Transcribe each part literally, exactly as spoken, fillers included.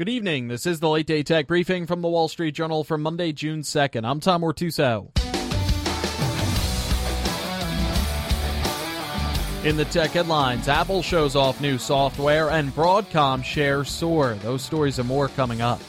Good evening. This is the Late Day Tech Briefing from the Wall Street Journal for Monday, June second. I'm Tom Ortuso. In the tech headlines, Apple shows off new software and Broadcom shares soar. Those stories and more coming up.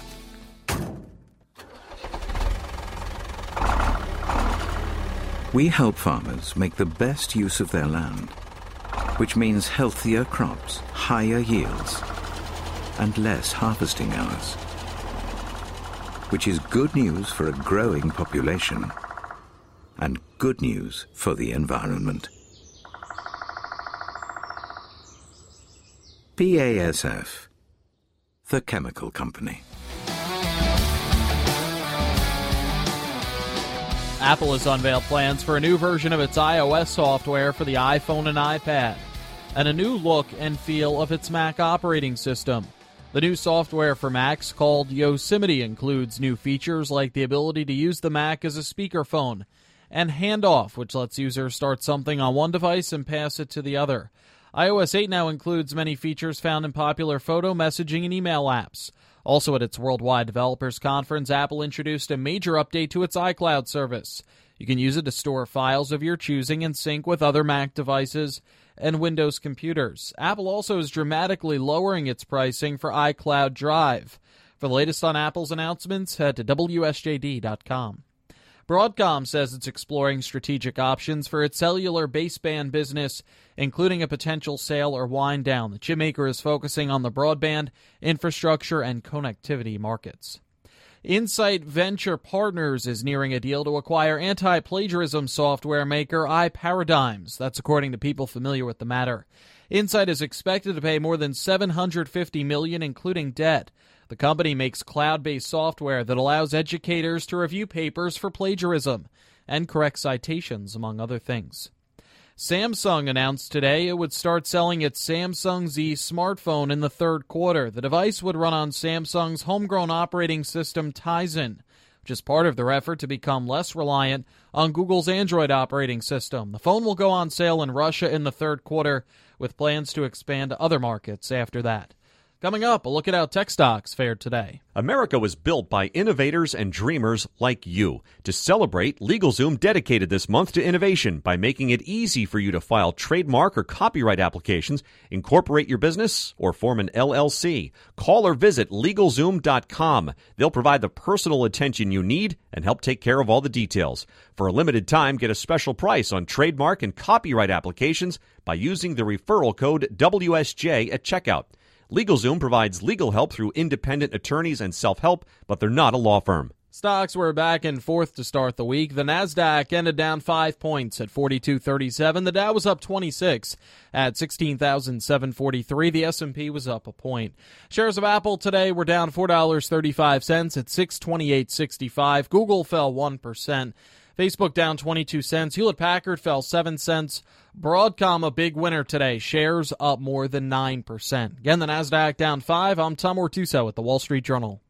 We help farmers make the best use of their land, which means healthier crops, higher yields, and less harvesting hours, which is good news for a growing population and good news for the environment. B A S F, the chemical company. Apple has unveiled plans for a new version of its iOS software for the iPhone and iPad, and a new look and feel of its Mac operating system. The new software for Macs, called Yosemite, includes new features like the ability to use the Mac as a speakerphone, and Handoff, which lets users start something on one device and pass it to the other. iOS eight now includes many features found in popular photo, messaging, and email apps. Also at its Worldwide Developers Conference, Apple introduced a major update to its iCloud service. You can use it to store files of your choosing and sync with other Mac devices and Windows computers. Apple also is dramatically lowering its pricing for iCloud Drive. For the latest on Apple's announcements, head to W S J D dot com. Broadcom says it's exploring strategic options for its cellular baseband business, including a potential sale or wind down. The chipmaker is focusing on the broadband, infrastructure, and connectivity markets. Insight Venture Partners is nearing a deal to acquire anti-plagiarism software maker iParadigms. That's according to people familiar with the matter. Insight is expected to pay more than seven hundred fifty million dollars, including debt. The company makes cloud-based software that allows educators to review papers for plagiarism and correct citations, among other things. Samsung announced today it would start selling its Samsung Z smartphone in the third quarter. The device would run on Samsung's homegrown operating system Tizen, which is part of their effort to become less reliant on Google's Android operating system. The phone will go on sale in Russia in the third quarter, with plans to expand to other markets after that. Coming up, a look at how tech stocks fared today. America was built by innovators and dreamers like you. To celebrate, LegalZoom dedicated this month to innovation by making it easy for you to file trademark or copyright applications, incorporate your business, or form an L L C. Call or visit LegalZoom dot com. They'll provide the personal attention you need and help take care of all the details. For a limited time, get a special price on trademark and copyright applications by using the referral code W S J at checkout. LegalZoom provides legal help through independent attorneys and self-help, but they're not a law firm. Stocks were back and forth to start the week. The Nasdaq ended down five points at forty-two thirty-seven. The Dow was up twenty-six at sixteen thousand seven hundred forty-three. The S and P was up a point. Shares of Apple today were down four dollars and thirty-five cents at six twenty-eight sixty-five. Google fell one percent. Facebook down twenty-two cents. Hewlett-Packard fell seven cents. Broadcom a big winner today. Shares up more than nine percent. Again, the Nasdaq down five. I'm Tom Ortuso at the Wall Street Journal.